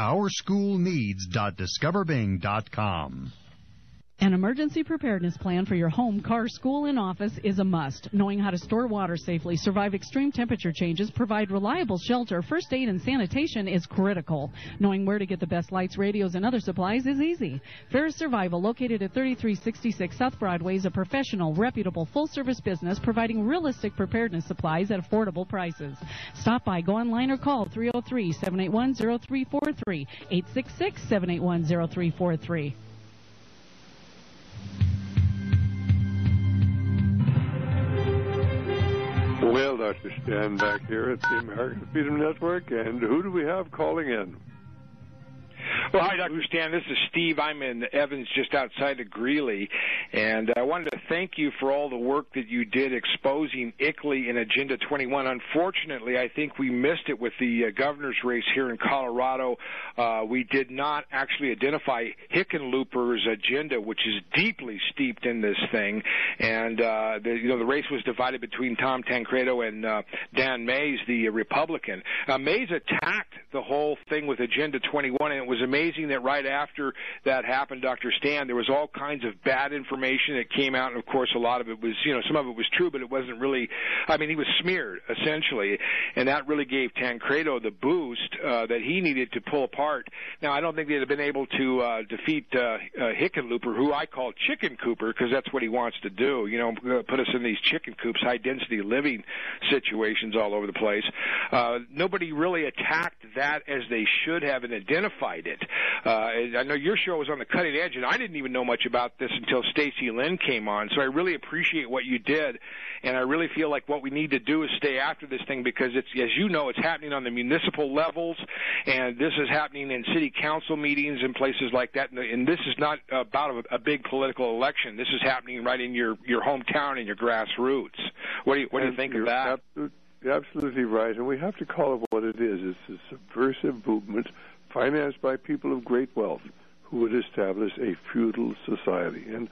[SPEAKER 13] ourschoolneeds.discoverbing.com.
[SPEAKER 14] An emergency preparedness plan for your home, car, school, and office is a must. Knowing how to store water safely, survive extreme temperature changes, provide reliable shelter, first aid, and sanitation is critical. Knowing where to get the best lights, radios, and other supplies is easy. Ferris Survival, located at 3366 South Broadway, is a professional, reputable, full-service business providing realistic preparedness supplies at affordable prices. Stop by, go online, or call 303-781-0343, 866-781-0343.
[SPEAKER 7] Well, Dr. Stan back here at the American Freedom Network, and who do we have calling in?
[SPEAKER 15] Well, hi, Dr. Stan. This is Steve. I'm in Evans, just outside of Greeley, and I wanted to thank you for all the work that you did exposing ICLEI in Agenda 21. Unfortunately, I think we missed it with the governor's race here in Colorado. We did not actually identify Hickenlooper's agenda, which is deeply steeped in this thing, and the race was divided between Tom Tancredo and Dan Mays, the Republican. Mays attacked the whole thing with Agenda 21, and it was amazing that right after that happened, Dr. Stan, there was all kinds of bad information that came out, and of course a lot of it was, some of it was true, but it wasn't really, he was smeared, essentially, and that really gave Tancredo the boost that he needed to pull apart. Now, I don't think they'd have been able to defeat Hickenlooper, who I call Chicken Cooper, because that's what he wants to do, put us in these chicken coops, high-density living situations all over the place. Nobody really attacked that as they should have and identified it. I know your show was on the cutting edge, and I didn't even know much about this until Stacey Lynn came on, so I really appreciate what you did, and I really feel like what we need to do is stay after this thing, because it's, as you know, it's happening on the municipal levels, and this is happening in city council meetings and places like that, and this is not about a big political election. This is happening right in your hometown and your grassroots. What do you think of that?
[SPEAKER 7] You're absolutely right, and we have to call it what it is. It's a subversive movement financed by people of great wealth who would establish a feudal society. And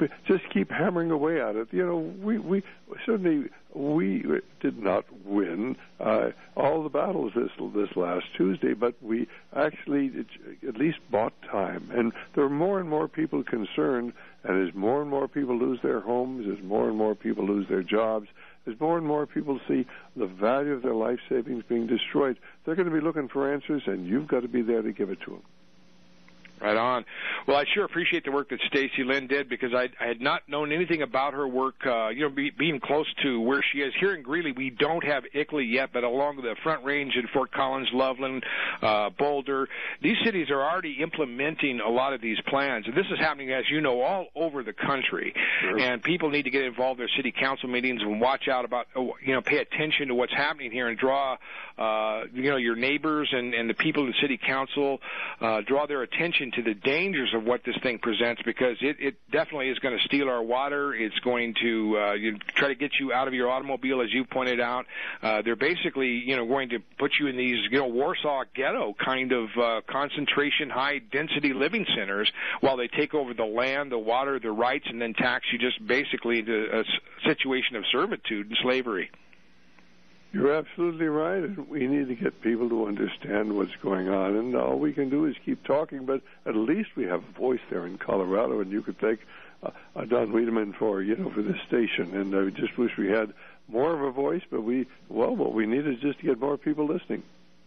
[SPEAKER 7] just keep hammering away at it. You know, we certainly did not win all the battles this last Tuesday, but we actually at least bought time. And there are more and more people concerned, and as more and more people lose their homes, as more and more people lose their jobs, as more and more people see the value of their life savings being destroyed, they're going to be looking for answers, and you've got to be there to give it to them.
[SPEAKER 15] Right on. Well, I sure appreciate the work that Stacy Lynn did, because I had not known anything about her work, being close to where she is. Here in Greeley, we don't have ICLEI yet, but along the Front Range in Fort Collins, Loveland, Boulder, these cities are already implementing a lot of these plans. And this is happening, as you know, all over the country. Sure. And people need to get involved in their city council meetings and watch out about, pay attention to what's happening here and draw, your neighbors and the people in the city council, draw their attention to the dangers of what this thing presents, because it definitely is going to steal our water. It's going to try to get you out of your automobile, as you pointed out. They're basically, going to put you in these, Warsaw ghetto kind of concentration, high-density living centers while they take over the land, the water, the rights, and then tax you just basically into a situation of servitude and slavery.
[SPEAKER 7] You're absolutely right, and we need to get people to understand what's going on, and all we can do is keep talking, but at least we have a voice there in Colorado, and you could thank Don Wiedemann for this station, and I just wish we had more of a voice, but what we need is just to get more people listening.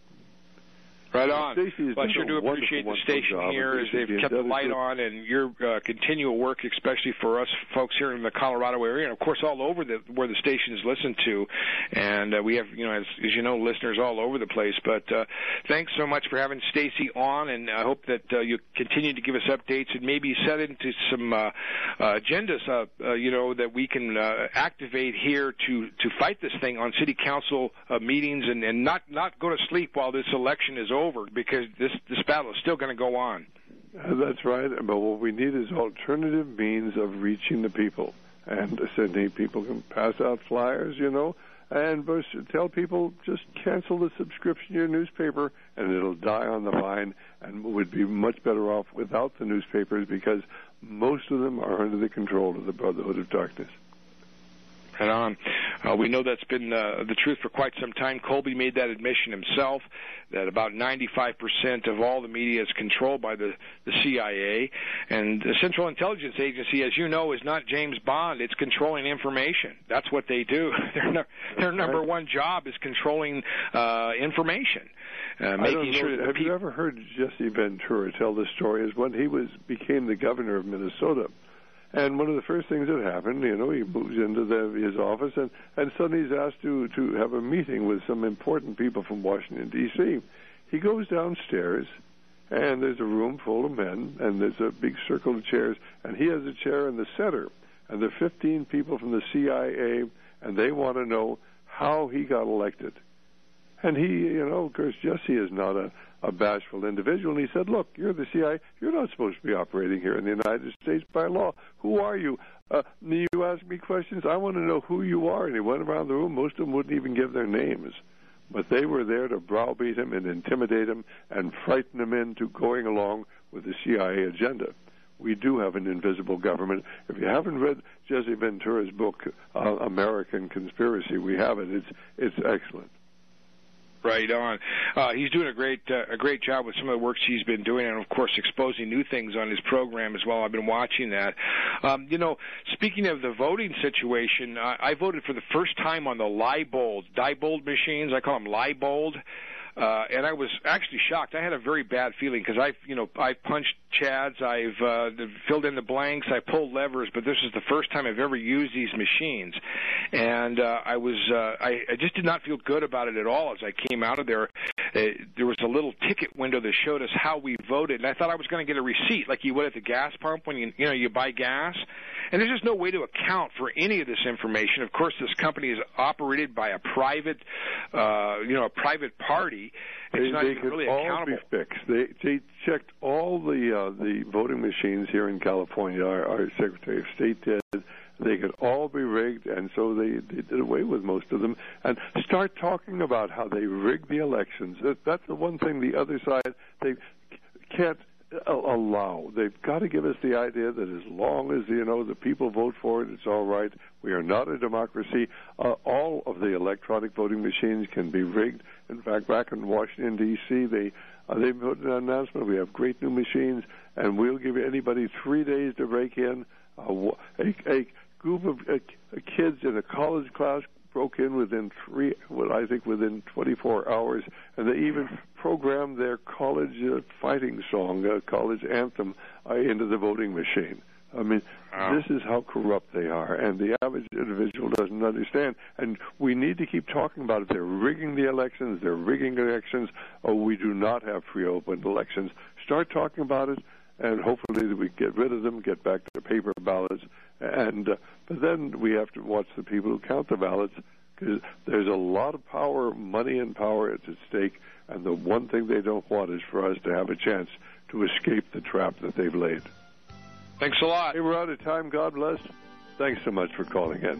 [SPEAKER 15] Right on. Well, I sure do appreciate the station here as they've kept the light on, and your continual work, especially for us folks here in the Colorado area, and of course all over where the station is listened to. And we have, as you know, listeners all over the place. But thanks so much for having Stacy on, and I hope that you continue to give us updates and maybe set into some agendas, that we can activate here to fight this thing on city council meetings and not go to sleep while this election is over, because this battle is still going to go on.
[SPEAKER 7] That's right, but what we need is alternative means of reaching the people. And certainly people can pass out flyers, and tell people just cancel the subscription to your newspaper and it'll die on the vine, and would be much better off without the newspapers, because most of them are under the control of the Brotherhood of Darkness.
[SPEAKER 15] Right on. We know that's been the truth for quite some time. Colby made that admission himself, that about 95% of all the media is controlled by the CIA. And the Central Intelligence Agency, as you know, is not James Bond. It's controlling information. That's what they do. Their number one job is controlling information. Making sure that
[SPEAKER 7] have you ever heard Jesse Ventura tell the story? Is when he became the governor of Minnesota. And one of the first things that happened, he moves into his office, and suddenly he's asked to have a meeting with some important people from Washington, D.C. He goes downstairs, and there's a room full of men, and there's a big circle of chairs, and he has a chair in the center. And there are 15 people from the CIA, and they want to know how he got elected. And he, of course, Jesse is not a bashful individual. And he said, look, you're the CIA. You're not supposed to be operating here in the United States by law. Who are you? You ask me questions. I want to know who you are. And he went around the room. Most of them wouldn't even give their names. But they were there to browbeat him and intimidate him and frighten him into going along with the CIA agenda. We do have an invisible government. If you haven't read Jesse Ventura's book, American Conspiracy, we have it. It's excellent.
[SPEAKER 15] Right on. He's doing a great job with some of the work he's been doing, and of course exposing new things on his program as well. I've been watching that. Speaking of the voting situation, I voted for the first time on the Diebold machines. I call them Leibold. And I was actually shocked. I had a very bad feeling because I've punched chads, I've filled in the blanks, I pulled levers, but this is the first time I've ever used these machines, and I just did not feel good about it at all. As I came out of there, there was a little ticket window that showed us how we voted, and I thought I was going to get a receipt like you would at the gas pump when you buy gas. And there's just no way to account for any of this information. Of course, this company is operated by a private party. It's not even really accountable.
[SPEAKER 7] They could all be fixed. They checked all the voting machines here in California. Our Secretary of State did. They could all be rigged, and so they did away with most of them. And start talking about how they rigged the elections. That's the one thing the other side, they can't allow. They've got to give us the idea that as long as, the people vote for it, it's all right. We are not a democracy. All of the electronic voting machines can be rigged. In fact, back in Washington, D.C., they put an announcement. We have great new machines, and we'll give anybody 3 days to break in. A group of kids in a college class broke in within 24 hours, and they even programmed their college fighting song, college anthem, into the voting machine. I mean, This is how corrupt they are, and the average individual doesn't understand. And we need to keep talking about it. They're rigging the elections. They're rigging elections. We do not have free, open elections. Start talking about it, and hopefully we get rid of them, get back to paper ballots. But then we have to watch the people who count the ballots, because there's a lot of power, money and power at stake, and the one thing they don't want is for us to have a chance to escape the trap that they've laid.
[SPEAKER 15] Thanks a lot.
[SPEAKER 7] Hey, we're out of time. God bless. Thanks so much for calling in.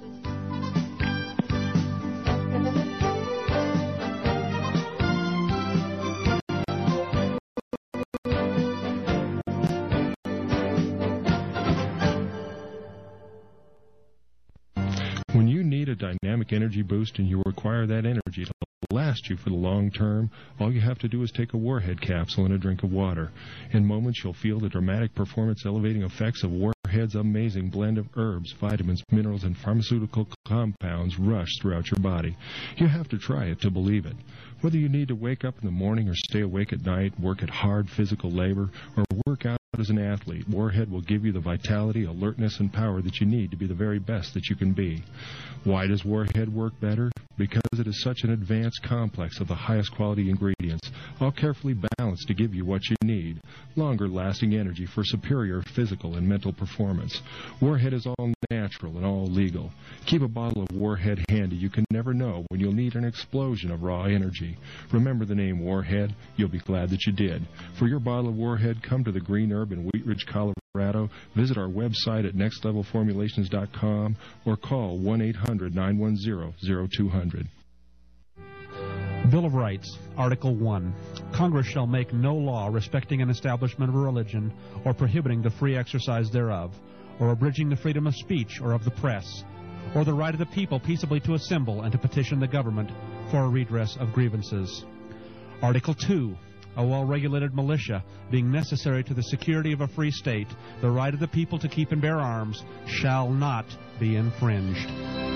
[SPEAKER 16] When you need a dynamic energy boost and you require that energy to last you for the long term, all you have to do is take a Warhead capsule and a drink of water. In moments, you'll feel the dramatic performance-elevating effects of Warhead's amazing blend of herbs, vitamins, minerals, and pharmaceutical compounds rush throughout your body. You have to try it to believe it. Whether you need to wake up in the morning or stay awake at night, work at hard physical labor, or work out as an athlete, Warhead will give you the vitality, alertness, and power that you need to be the very best that you can be. Why does Warhead work better? Because it is such an advanced complex of the highest quality ingredients, all carefully balanced to give you what you need. Longer-lasting energy for superior physical and mental performance. Warhead is all natural and all legal. Keep a bottle of Warhead handy. You can never know when you'll need an explosion of raw energy. Remember the name Warhead? You'll be glad that you did. For your bottle of Warhead, come to the Green Herb in Wheat Ridge, Colorado. Visit our website at nextlevelformulations.com or call 1-800-910-0200.
[SPEAKER 17] Bill of Rights, Article 1. Congress shall make no law respecting an establishment of a religion or prohibiting the free exercise thereof, or abridging the freedom of speech or of the press, or the right of the people peaceably to assemble and to petition the government for a redress of grievances. Article 2. A well-regulated militia, being necessary to the security of a free state, the right of the people to keep and bear arms, shall not be infringed.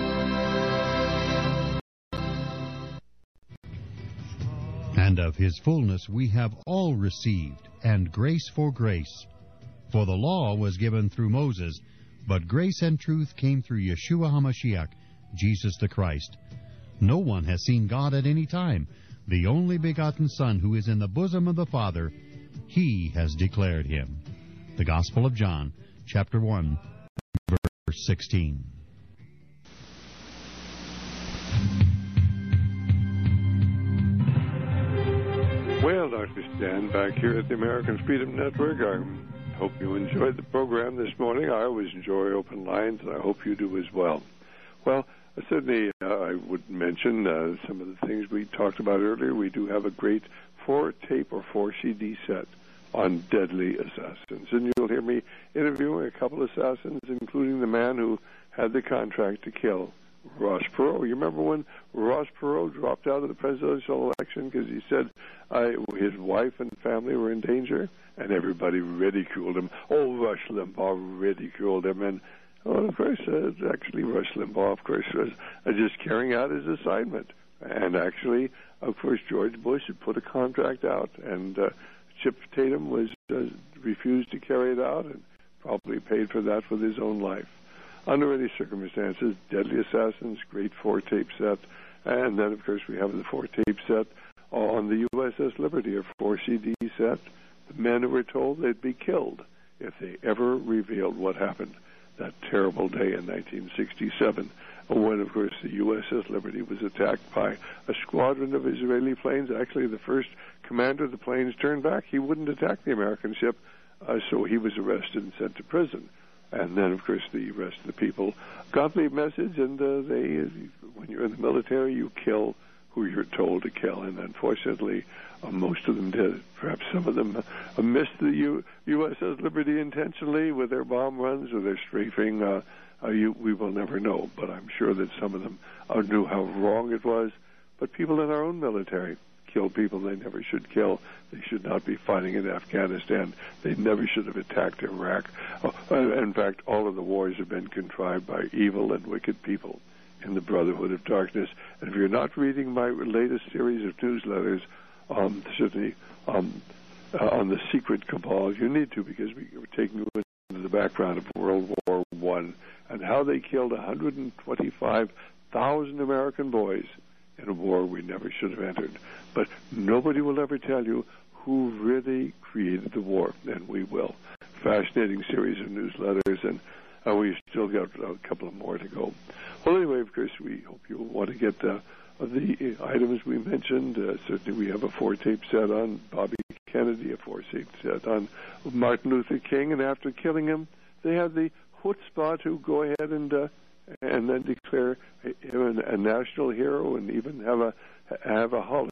[SPEAKER 5] And of his fullness we have all received, and grace for grace. For the law was given through Moses, but grace and truth came through Yeshua HaMashiach, Jesus the Christ. No one has seen God at any time. The only begotten Son, who is in the bosom of the Father, he has declared him. The Gospel of John, chapter 1, verse 16.
[SPEAKER 7] Well, Dr. Stan, back here at the American Freedom Network. I hope you enjoyed the program this morning. I always enjoy open lines, and I hope you do as well. Well, certainly I would mention some of the things we talked about earlier. We do have a great 4-tape or 4-CD set on deadly assassins. And you'll hear me interviewing a couple of assassins, including the man who had the contract to kill Ross Perot. You remember when Ross Perot dropped out of the presidential election because he said his wife and family were in danger? And everybody ridiculed him. Oh, Rush Limbaugh ridiculed him. And, of course, actually Rush Limbaugh, of course, was just carrying out his assignment. And actually, of course, George Bush had put a contract out, and Chip Tatum was refused to carry it out and probably paid for that with his own life. Under any circumstances, Deadly Assassins, great 4-tape set. And then, of course, we have the 4-tape set on the USS Liberty, a 4-CD set. The men who were told they'd be killed if they ever revealed what happened that terrible day in 1967, when, of course, the USS Liberty was attacked by a squadron of Israeli planes. Actually, the first commander of the planes turned back. He wouldn't attack the American ship, so he was arrested and sent to prison. And then, of course, the rest of the people got the message, and when you're in the military, you kill who you're told to kill. And unfortunately, Most of them did. Perhaps some of them missed the USS Liberty intentionally with their bomb runs or their strafing. We will never know, but I'm sure that some of them knew how wrong it was. But people in our own military kill people they never should kill. They should not be fighting in Afghanistan. They never should have attacked Iraq. In fact, all of the wars have been contrived by evil and wicked people in the Brotherhood of Darkness. And if you're not reading my latest series of newsletters, certainly on the secret cabal, you need to, because we're taking you into the background of World War I and how they killed 125,000 American boys in a war we never should have entered. But nobody will ever tell you who really created the war, and we will. Fascinating series of newsletters, and we still got a couple of more to go. Well, anyway, of course, we hope you'll want to get the items we mentioned. Certainly we have a 4-tape set on Bobby Kennedy, a 4-tape set on Martin Luther King, and after killing him, they had the chutzpah to go ahead and then declare him a national hero and even have a holiday